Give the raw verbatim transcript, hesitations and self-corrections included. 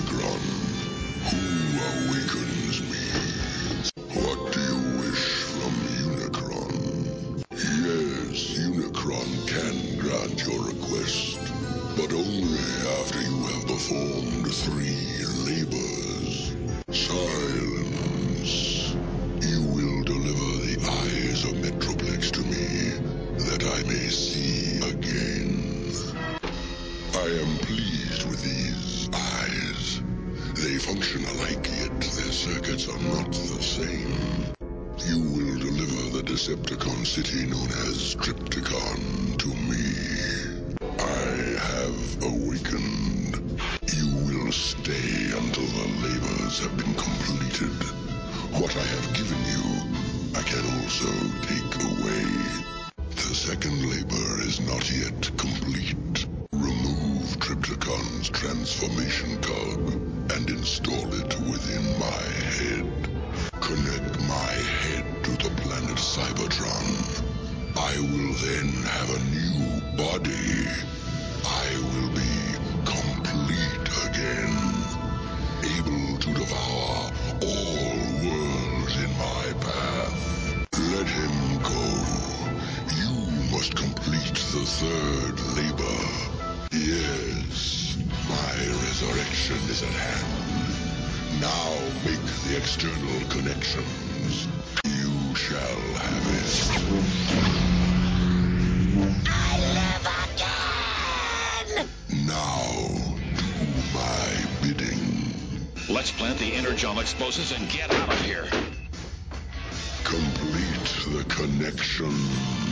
Unicron, who awakens me? What do you wish from Unicron? Yes, Unicron can grant your request, but only after you have performed three labors. Silence. You will deliver the eyes of Metroplex to me, that I may see again. I am pleased with these eyes. They function alike, yet their circuits are not the same. You will deliver the Decepticon city known as Trypticon to me. I have awakened. You will stay until the labors have been completed. What I have given you, I can also take away. The second labor is not yet complete. Remove Trypticon's transformation cog and install it within my head. Connect my head to the planet Cybertron. I will then have a new body. I will be complete again, able to devour all worlds in my path. Let him go. You must complete the third labor. Yes, my resurrection is at hand. Now make the external connections. You shall have it. I live again! Now, do my bidding. Let's plant the energon explosives and get out of here. Complete the connection.